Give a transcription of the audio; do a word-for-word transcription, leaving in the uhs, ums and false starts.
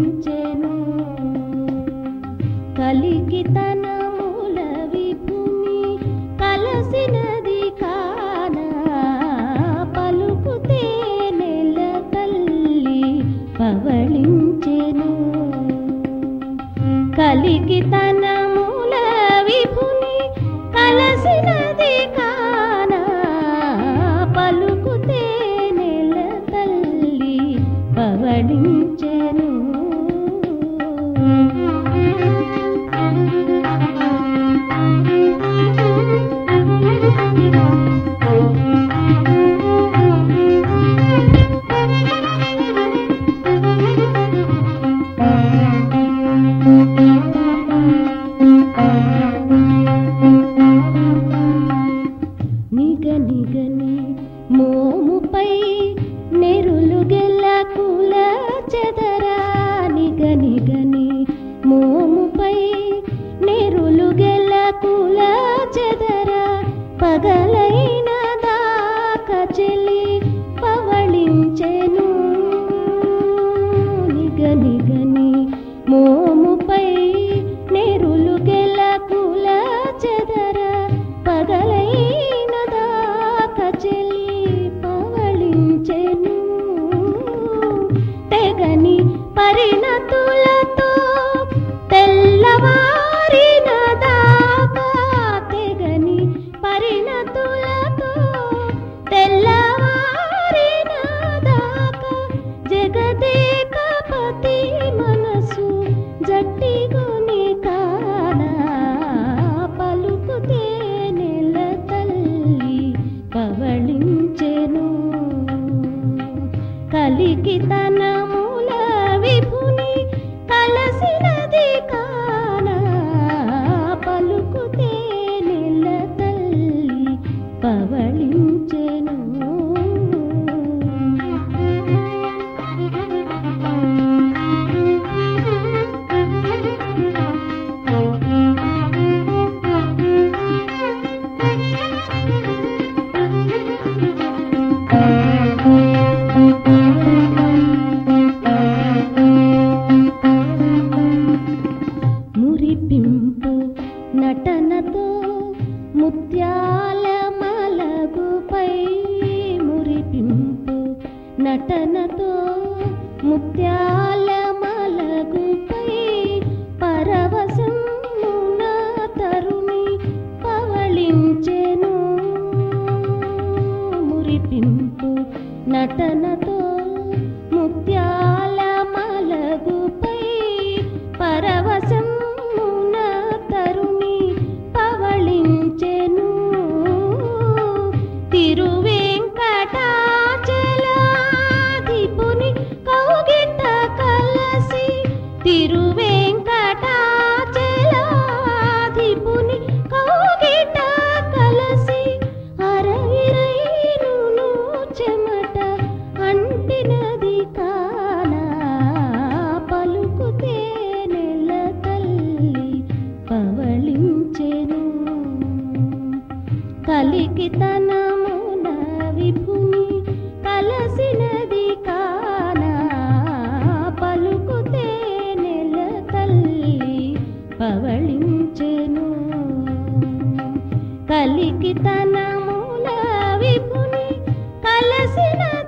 పవళించెను కలికితనముల విభుని కలసినది కాన పలుకుతే నెల తల్లి పవళించెను కలికితనముల విభుని కలసినది కాన పలుకుతే నెల తల్లి పవళించెను నిగనిగని మోముపై నెరులు గెల్ల కుల చెదరా నిగనిగని మోముపై నెరులు గెల్ల కుల చెదరా పగలైన దాక చెలి పవళించెను నిగనిగని మోముపై నెరులు గెల్ల కుల చెదరా పగలైన దాక చెలి పవళించెను తెగని పరిణతులతో తెల్లవారిన దాకా తెగని పరిణతులతో తెల్లవారిన దాకా జగదేకపతి మనసు జట్టిగొని కానా పలుకుతే నెల తల్లి పవళించెను కలికితనముల విభుని కలసినది కాన పలుకుతే నెల తల్లి పవళించెను మురిపింపు నటనతో ముత్యాల మలగుపై మురిపింపు నటనతో ముత్యాల మలగుపై పరవశమున తరుణి పవళించెను మురిపింపు నటనతో ముత్యాల మలగుపై పరవశమున తరుణి పవళించెను తిరువేంకటాచలాధిపుని కౌగిట కలసి తిరువేంకటాచలాధిపుని కౌగిట కలసి అరవిరైను చెమట అంటినది కానా పలుకుతే నెల తల్లి పవళించెను కలికితనమున విభుని కలసినది కానా పలుకుతే నెల తల్లి పవళించెను కలికితనముల విభుని కలసిన